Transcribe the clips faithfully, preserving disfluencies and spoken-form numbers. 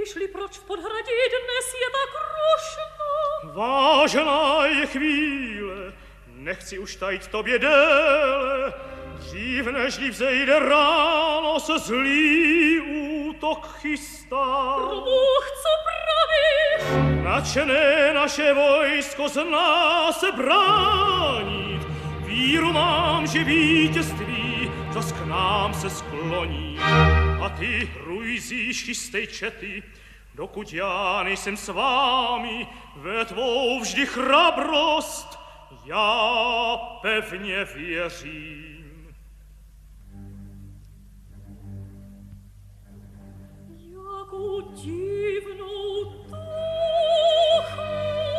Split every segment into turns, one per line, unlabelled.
šli proč v podhradí, dnes je tak rušno.
Vážená je chvíle, nechci už tajit tobě déle, dřív nežli vzejde ráno, se zlý útok chystá.
Bůh, co pravíš?
Nadšené naše vojsko zná se bránit, víru mám, že vítězství zas k nám se skloní. A ty, Ruizíš, chystej čety, dokud já nejsem s vámi, ve tvou vždy chrabrost já pevně věřím.
Jakou divnou duchu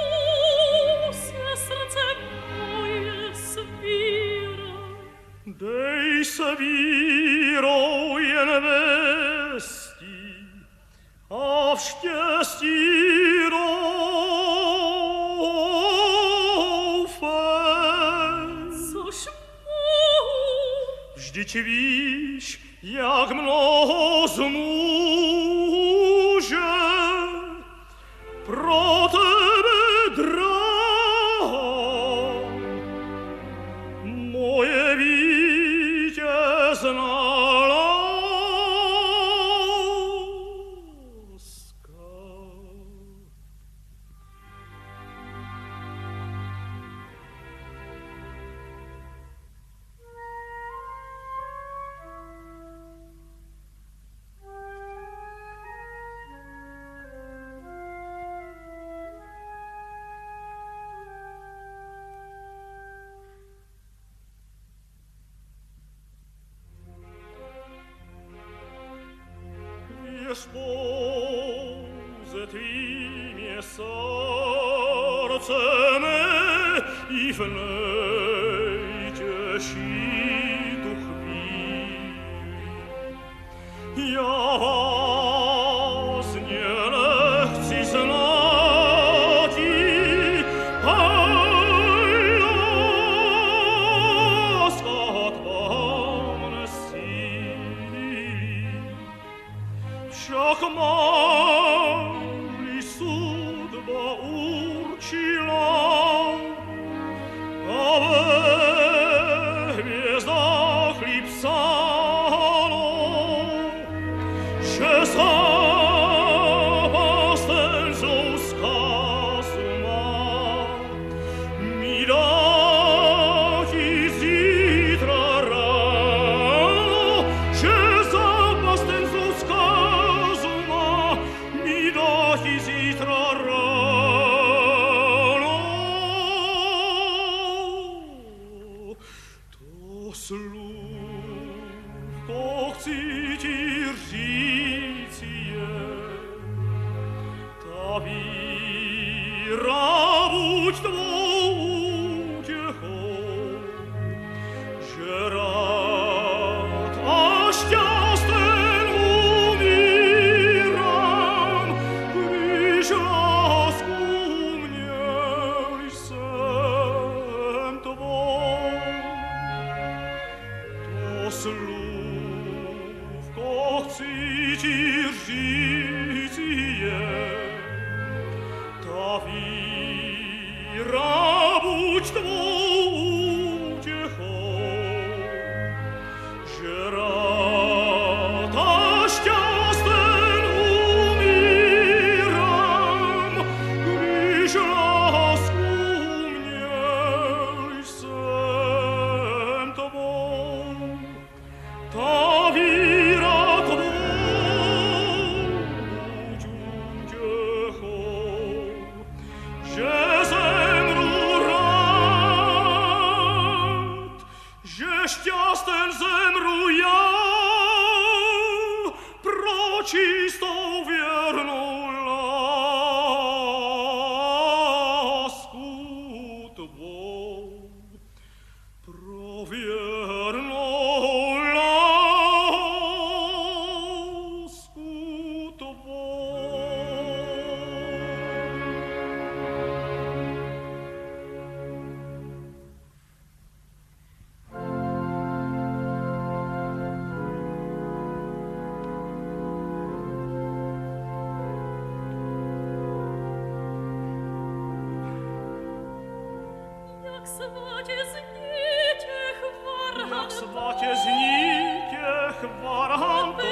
se srdce moje svírá.
Dej se vírou jen vesti a v štěstí vždyť víš, jak mnoho zmůže pro tebe, drahá, moje vítězná láska. Věř pouze tvým je srdce mé i v nejtěžší tu chvíli. Já vlastně nechci znati, a láska tvá mne sílí. Však má-li sudba určila a ve hvězdách líp psáno, že zápas ten zlou zkazu má, mi dá ti zítra ráno, že zápas ten zlou zkazu má, mi dá ti zítra ráno. To slůvko chci ti říci je, ta víra buď tvou útěchou, že rád a šťasten umírám, když lásku měl jsem tvou. To slůvko chci ti říci je, Jak svatie zníte chvarám to,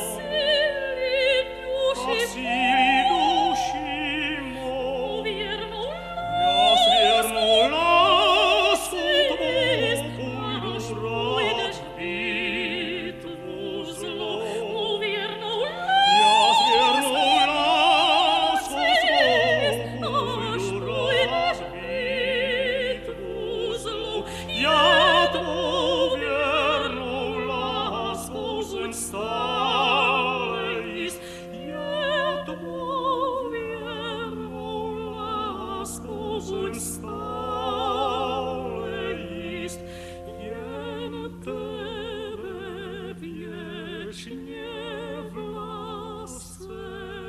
a síli duši mou, ja s viernou lásku tvou půjdu razbít tvou zlou. Ja s viernou lásku tvou půjdu razbít tvou zlou. Ja tvou viernou lásku zem stále ísť, ja tvou viernou lásku zem stále ísť, jen tebe viečne v lásce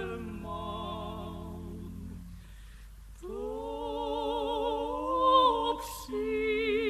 mám. To psi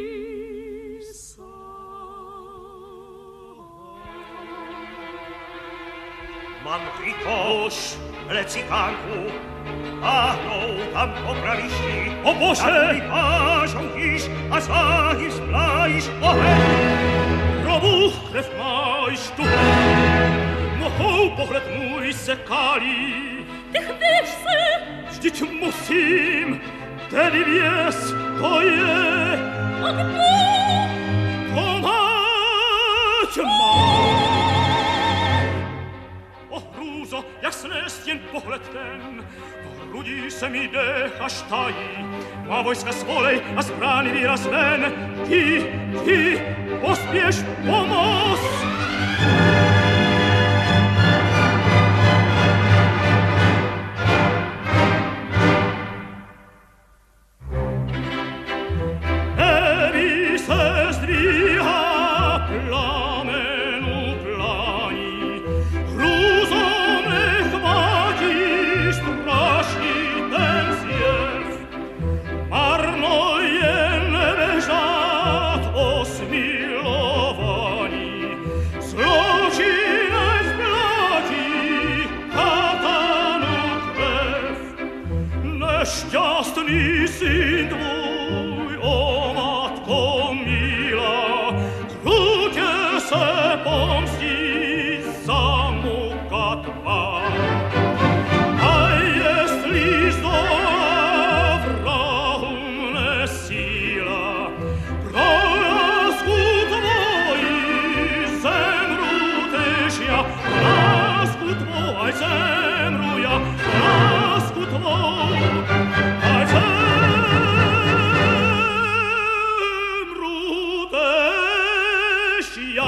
Mám trikoš, lecikánku, táhnou tam po pravišti.
O Bože!
A tvoj pážou jíš a záhy splájíš oheň.
Krovú krev máš tu, mohou pohled můj se kálí.
Ty chvíš se!
Vždyť musím, tedy věz to je.
A kdo?
To máť mám. O hrůzo, jak snést jen pohled ten, v hrudí se mi dech až tají. Má vojska svolej a z brány výraz ven. Ty, ty, pospěš pomoc! Neví se zdvíhá plamenu plání, hrůzou nechvátí strašný ten zjev. Marno je nebežat o smilovaní, zločinec platí katanu krev. Nešťastný syn tvůj, o matko milá, krutě se pomstí za muka tvá. A jestli zdola vrahům nesíla, pro lásku tvoji zemru tež ja, lásku tvou aj zemru ja, lásku tvou aj zemru tež ja.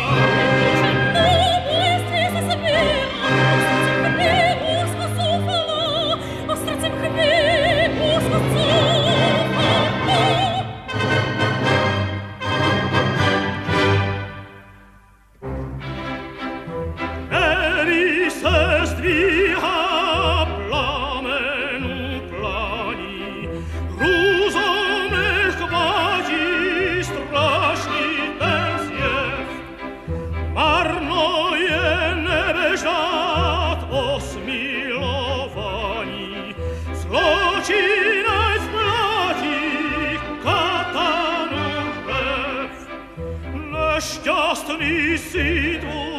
Neví se zdvíhá plamenu plání, hrůzou nechvátí strašný ten zjev. Marno je nebežat o smilovaní, zločinec platí katanu krev. Nešťastný si tvůj,